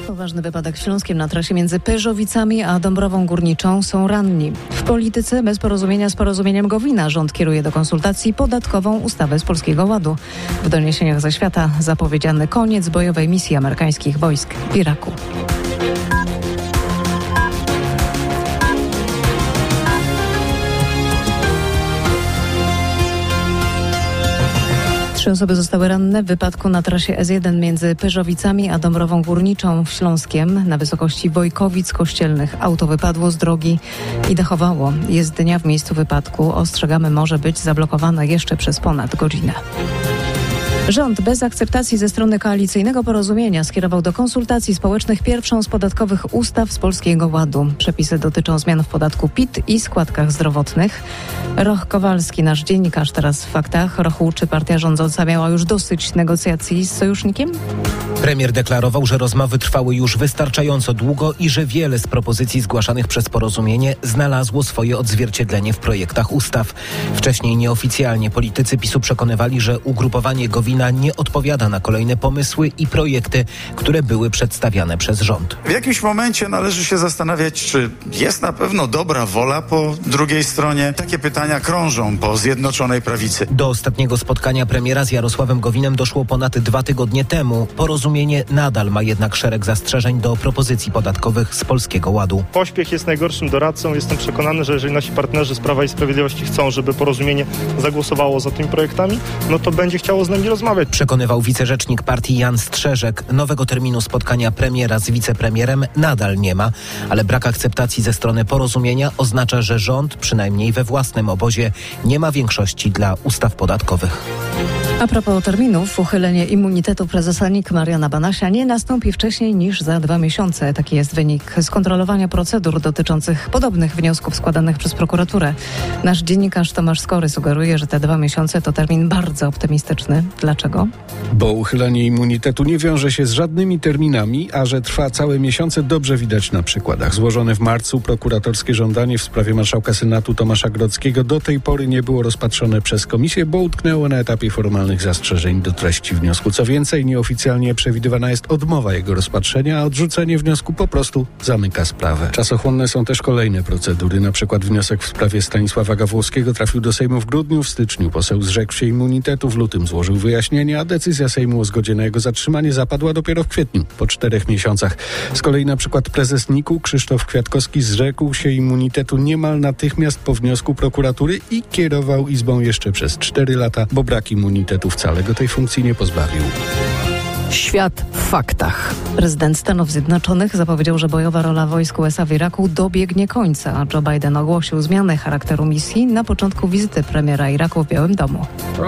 Poważny wypadek w Śląskiem na trasie między Pyrzowicami a Dąbrową Górniczą. Są ranni. W polityce bez porozumienia z Porozumieniem Gowina rząd kieruje do konsultacji podatkową ustawę z Polskiego Ładu. W doniesieniach ze świata zapowiedziany koniec bojowej misji amerykańskich wojsk w Iraku. Trzy osoby zostały ranne w wypadku na trasie S1 między Pyrzowicami a Dąbrową Górniczą w Śląskiem. Na wysokości Wojkowic Kościelnych auto wypadło z drogi i dechowało. Jest dnia w miejscu wypadku. Ostrzegamy, może być zablokowane jeszcze przez ponad godzinę. Rząd bez akceptacji ze strony koalicyjnego porozumienia skierował do konsultacji społecznych pierwszą z podatkowych ustaw z Polskiego Ładu. Przepisy dotyczą zmian w podatku PIT i składkach zdrowotnych. Roch Kowalski, nasz dziennikarz teraz w Faktach. Rochu, czy partia rządząca miała już dosyć negocjacji z sojusznikiem? Premier deklarował, że rozmowy trwały już wystarczająco długo i że wiele z propozycji zgłaszanych przez porozumienie znalazło swoje odzwierciedlenie w projektach ustaw. Wcześniej nieoficjalnie politycy PiS-u przekonywali, że ugrupowanie Gowina nie odpowiada na kolejne pomysły i projekty, które były przedstawiane przez rząd. W jakimś momencie należy się zastanawiać, czy jest na pewno dobra wola po drugiej stronie. Takie pytania krążą po Zjednoczonej Prawicy. Do ostatniego spotkania premiera z Jarosławem Gowinem doszło ponad 2 tygodnie temu. Porozumienie nadal ma jednak szereg zastrzeżeń do propozycji podatkowych z Polskiego Ładu. Pośpiech jest najgorszym doradcą. Jestem przekonany, że jeżeli nasi partnerzy z Prawa i Sprawiedliwości chcą, żeby porozumienie zagłosowało za tymi projektami, no to będzie chciało z nami rozmawiać. Przekonywał wicerzecznik partii Jan Strzeżek. Nowego terminu spotkania premiera z wicepremierem nadal nie ma, ale brak akceptacji ze strony porozumienia oznacza, że rząd, przynajmniej we własnym obozie, nie ma większości dla ustaw podatkowych. A propos terminów, uchylenie immunitetu prezesa NIK Mariana Banasia nie nastąpi wcześniej niż za 2 miesiące. Taki jest wynik skontrolowania procedur dotyczących podobnych wniosków składanych przez prokuraturę. Nasz dziennikarz Tomasz Skory sugeruje, że te 2 miesiące to termin bardzo optymistyczny. Dlaczego? Bo uchylenie immunitetu nie wiąże się z żadnymi terminami, a że trwa całe miesiące, dobrze widać na przykładach. Złożone w marcu prokuratorskie żądanie w sprawie marszałka Senatu Tomasza Grodzkiego do tej pory nie było rozpatrzone przez komisję, bo utknęło na etapie formalnych zastrzeżeń do treści wniosku. Co więcej, nieoficjalnie przewidywana jest odmowa jego rozpatrzenia, a odrzucenie wniosku po prostu zamyka sprawę. Czasochłonne są też kolejne procedury. Na przykład wniosek w sprawie Stanisława Gawłowskiego trafił do Sejmu w grudniu, w styczniu poseł zrzekł się immunitetu, w lutym złożył wyjaśnienie, a decyzja Sejmu o zgodzie na jego zatrzymanie zapadła dopiero w kwietniu, po 4 miesiącach. Z kolei na przykład prezes NIK-u Krzysztof Kwiatkowski zrzekł się immunitetu niemal natychmiast po wniosku prokuratury i kierował Izbą jeszcze przez 4 lata, bo brak immunitetu wcale go tej funkcji nie pozbawił. Świat w faktach. Prezydent Stanów Zjednoczonych zapowiedział, że bojowa rola wojsk USA w Iraku dobiegnie końca, a Joe Biden ogłosił zmianę charakteru misji na początku wizyty premiera Iraku w Białym Domu.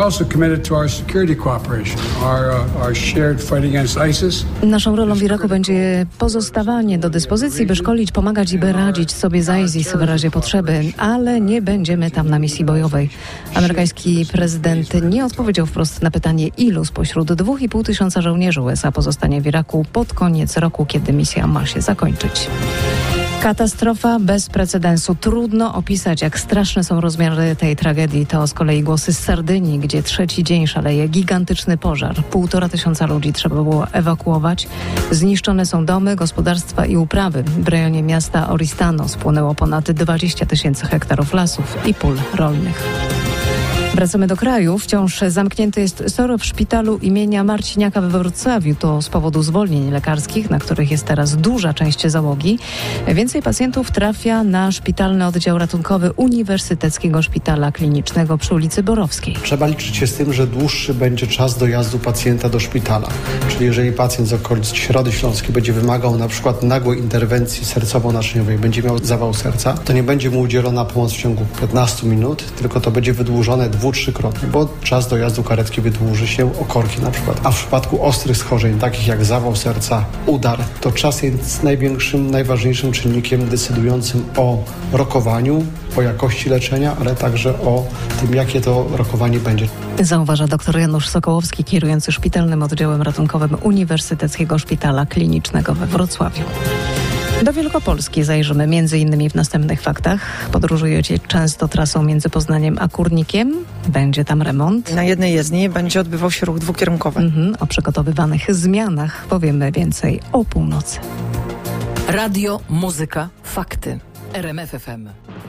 Naszą rolą w Iraku będzie pozostawanie do dyspozycji, by szkolić, pomagać i by radzić sobie z ISIS w razie potrzeby, ale nie będziemy tam na misji bojowej. Amerykański prezydent nie odpowiedział wprost na pytanie, ilu spośród 2,5 tysiąca żołnierzy USA pozostanie w Iraku pod koniec roku, kiedy misja ma się zakończyć. Katastrofa bez precedensu. Trudno opisać, jak straszne są rozmiary tej tragedii. To z kolei głosy z Sardynii, gdzie 3. dzień szaleje gigantyczny pożar. 1,5 tysiąca ludzi trzeba było ewakuować. Zniszczone są domy, gospodarstwa i uprawy. W rejonie miasta Oristano spłonęło ponad 20 000 hektarów lasów i pól rolnych. Wracamy do kraju. Wciąż zamknięty jest SOR w szpitalu imienia Marciniaka we Wrocławiu. To z powodu zwolnień lekarskich, na których jest teraz duża część załogi. Więcej pacjentów trafia na szpitalny oddział ratunkowy Uniwersyteckiego Szpitala Klinicznego przy ulicy Borowskiej. Trzeba liczyć się z tym, że dłuższy będzie czas dojazdu pacjenta do szpitala. Czyli jeżeli pacjent z okolic Środy Śląskiej będzie wymagał na przykład nagłej interwencji sercowo-naczyniowej, będzie miał zawał serca, to nie będzie mu udzielona pomoc w ciągu 15 minut, tylko to będzie wydłużone 2-3-krotnie, bo czas dojazdu karetki wydłuży się o korki na przykład. A w przypadku ostrych schorzeń, takich jak zawał serca, udar, to czas jest największym, najważniejszym czynnikiem decydującym o rokowaniu, o jakości leczenia, ale także o tym, jakie to rokowanie będzie. Zauważa dr Janusz Sokołowski, kierujący szpitalnym oddziałem ratunkowym Uniwersyteckiego Szpitala Klinicznego we Wrocławiu. Do Wielkopolski zajrzymy m.in. w następnych faktach. Podróżujecie często trasą między Poznaniem a Kurnikiem. Będzie tam remont. Na jednej jezdni będzie odbywał się ruch dwukierunkowy. O przygotowywanych zmianach powiemy więcej o północy. Radio, muzyka, fakty. RMF FM.